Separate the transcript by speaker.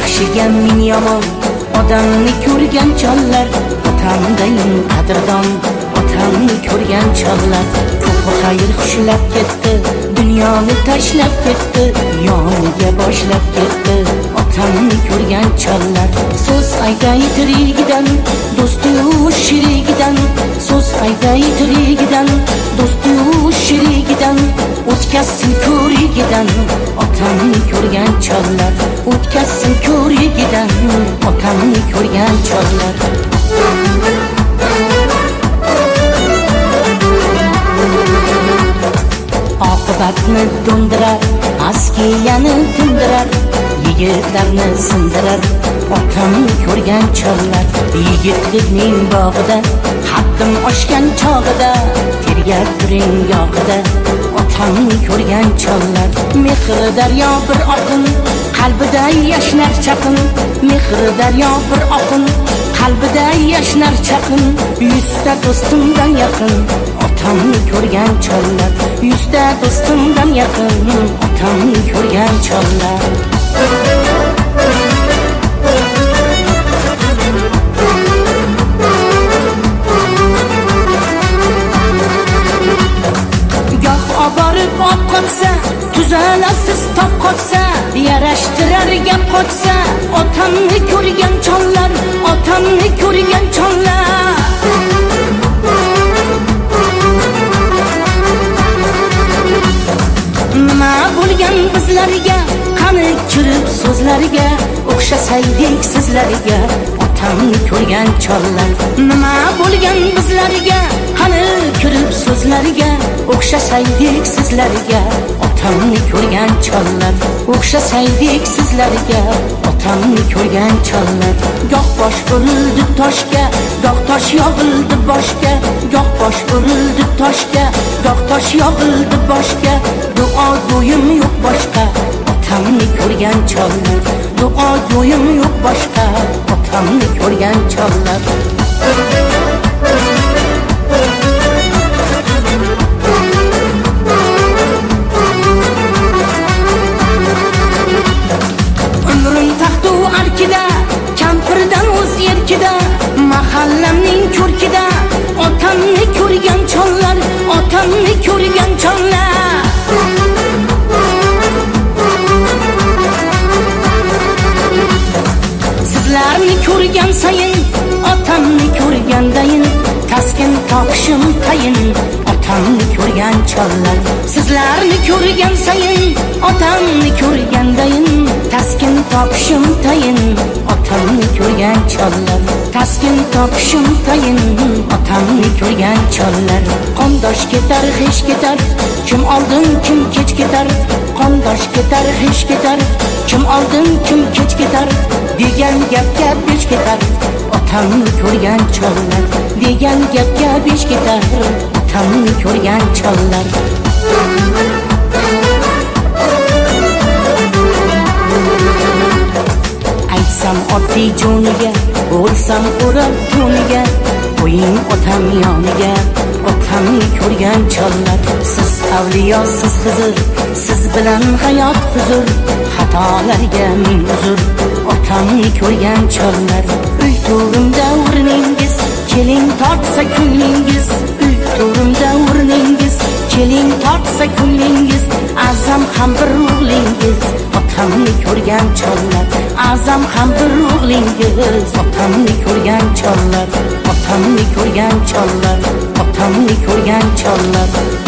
Speaker 1: yaxshiga ming yomon odamni ko'rgan chollar, otamdayin qadrdon otamni ko'rgan chollar. Ko'pi xayr xushlab ketdi, dunyoni tashlab ketdi, yoniga boshlab ketdi otamni ko'rgan chollar. So'z aytay tirigidan, do'sti-yu sherigidan, so'z aytay tirigidan, do'sti-yu sherigidan, o'tkazsin ko'rigidan otamni ko'rgan chollar, o'tkazsin ko'rigidan otamni ko'rgan chollar. Oqibatni do'ndirar, askiyani tindirar, yigitlarni sindirar otamni ko'rgan chollar. Yigitlikning bog'ida haddim oshgan chog'ida, tergab turing yog'ida otamni ko'rgan chollar. Mehri daryo bir oqin, qalbida yashnar chaqin, mehri daryo bir oqin, qalbida yashnar chaqin. 100 ta do'stimdan yaqin otamni ko'rgan chollar, 100 ta do'stimdan yaqin otamni ko'rgan chollar. Goh oborib ot qochsa, tuzalasiz top qochsa, yarashtirar gap qochsa otamni ko'rgan chollar, otamni ko'rgan chollar. Nima bo'lgan bizlarga, qani kirib so'zlariga, o'xshasaydik sizlarga otamni ko'rgan chollar. Nima bo'lgan bizlarga, qani kirib so'zlariga, o'xshasaydik sizlarga otamni ko'rgan chollar, o'xshasaydik sizlarga otamni ko'rgan chollar. Goh bosh urildi toshga, goh tosh yog'ildi boshga, goh bosh urildi toshga, goh tosh yog'ildi boshga. Duo do'yim yo'q boshqa otamni ko'rgan chollar, duo do'yim yo'q boshqa otamni ko'rgan chollar. Umrim taxtu arkida, kampirdan o'z yerkida, mahallamning ko'rkida otamni ko'rgan chollar, otamni ko'rgan chollar. Sizlarni ko'rgan sayin, otamni ko'rgandayin, taskin topishim tayin otamni ko'rgan chollar. Sizlarni ko'rgan sayin, otamni ko'rgandayin, taskin topishim tayin otamni ko'rgan chollar, taskin topishim tayin otamni ko'rgan chollar. Qondosh ketar, hech ketar, kim oldin kim kech ketar, qondosh ketar, hech ketar, kim oldin kim kech ketar degan gapga besh ketar otamni ko'rgan chollar, degan gapga besh ketar otamni ko'rgan chollar. Aytsam oddiy joniga, bo'lsam o'rab to'niga, qo'ying otam yoniga otamni ko'rgan chollar. Siz avliyo, siz Xizr, siz bilan hayot huzur, xatolarga ming uzr otamni ko'rgan chollar. Uy to'rimda o'rningiz, keling tortsa ko'nglingiz, uy to'rimda o'rningiz, keling tortsa ko'nglingiz. Azam ham bir o'g'lingiz otamni ko'rgan chollar, azam ham bir o'g'lingiz otamni ko'rgan chollar, otamni ko'rgan chollar, otamni ko'rgan chollar.